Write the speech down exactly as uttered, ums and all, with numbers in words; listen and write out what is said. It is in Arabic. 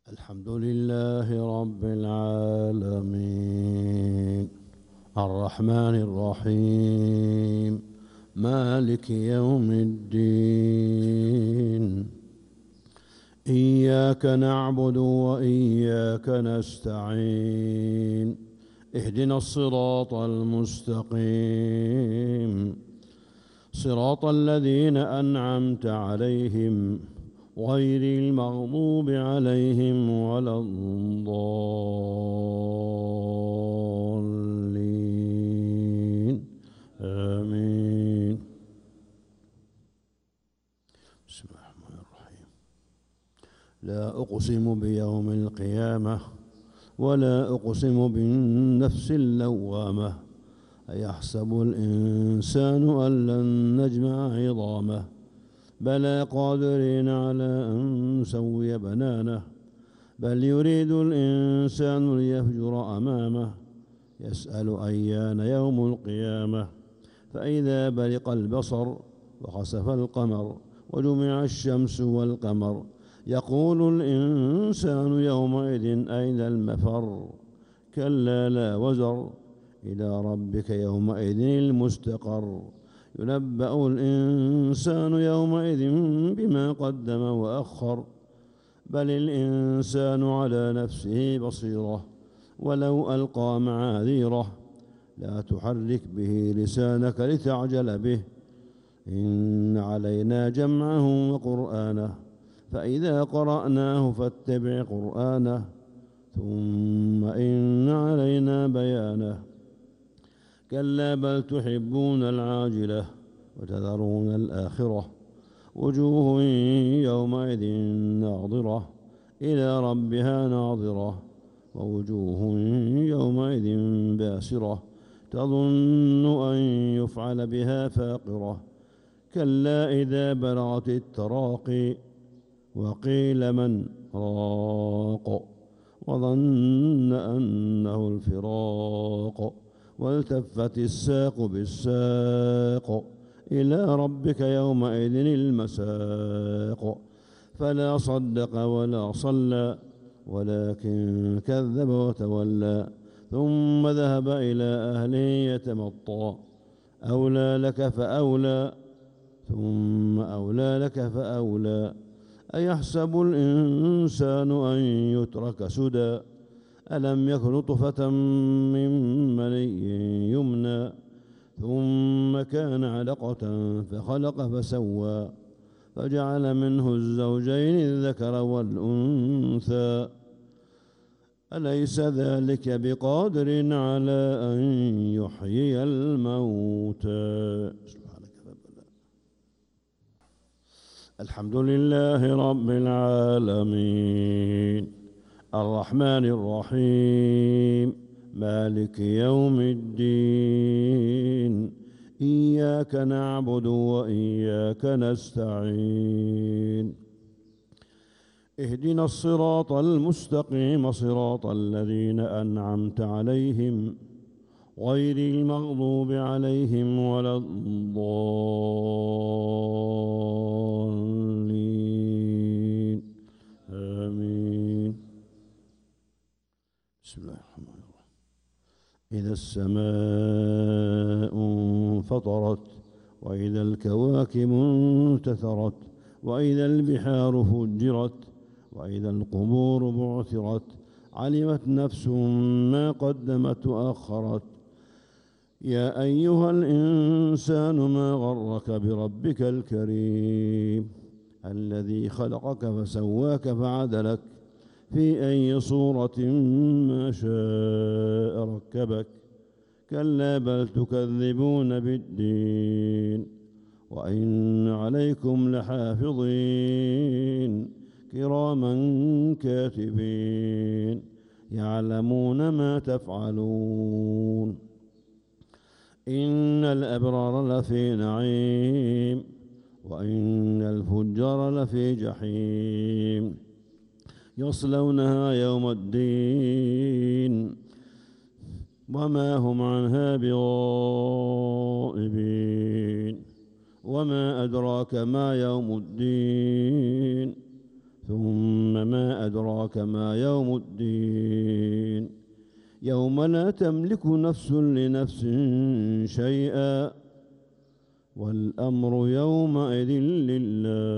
الحمد لله رب العالمين الرحمن الرحيم مالك يوم الدين إياك نعبد وإياك نستعين اهدنا الصراط المستقيم صراط الذين أنعمت عليهم غير المغضوب عليهم ولا الضالين آمين. بسم الله الرحمن الرحيم. لا أقسم بيوم القيامة ولا أقسم بالنفس اللوامة أيحسب الإنسان أن لن نجمع عظامه بلى قادرين على أن نسوي بنانه بل يريد الإنسان ليفجر أمامه يسأل أيان يوم القيامة فإذا برق البصر وخسف القمر وجمع الشمس والقمر يقول الإنسان يومئذ أين المفر كلا لا وزر إلى ربك يومئذ المستقر ينبأ الإنسان يومئذ بما قدم وأخر بل الإنسان على نفسه بصيرة ولو ألقى معاذيره لا تحرك به لسانك لتعجل به إن علينا جمعه وقرآنه فإذا قرأناه فاتبع قرآنه ثم إن علينا بيانه كلا بل تحبون العاجلة وتذرون الآخرة وجوه يومئذ ناظرة إلى ربها ناظرة ووجوه يومئذ باسرة تظن أن يفعل بها فاقرة كلا إذا بلغت التراقي وقيل من راق وظن أنه الفراق والتفت الساق بالساق إلى ربك يومئذ المساق فلا صدق ولا صلى ولكن كذب وتولى ثم ذهب إلى أهله يتمطى أولى لك فأولى ثم أولى لك فأولى أيحسب الإنسان أن يترك سدى ألم يك نطفة من مني يمنى ثم كان علقة فخلق فسوى فجعل منه الزوجين الذكر والأنثى أليس ذلك بقادر على أن يحيي الموتى. الحمد لله رب العالمين الرحمن الرحيم مالك يوم الدين إياك نعبد وإياك نستعين اهدنا الصراط المستقيم صراط الذين أنعمت عليهم غير المغضوب عليهم ولا الضالين آمين. بسم الله الرحمن الرحيم. إذا السماء انفطرت وإذا الكواكب انتثرت وإذا البحار فجرت وإذا القبور بعثرت علمت نفس ما قدمت وأخرت يا أيها الإنسان ما غرك بربك الكريم الذي خلقك فسواك فعدلك في أي صورة ما شاء ركبك كلا بل تكذبون بالدين وإن عليكم لحافظين كراما كاتبين يعلمون ما تفعلون إن الأبرار لفي نعيم وإن الفجار لفي جحيم يصلونها يوم الدين وما هم عنها بغائبين وما أدراك ما يوم الدين ثم ما أدراك أدراك ما يوم الدين يوم لا تملك نفس لنفس شيئا والأمر يومئذ لله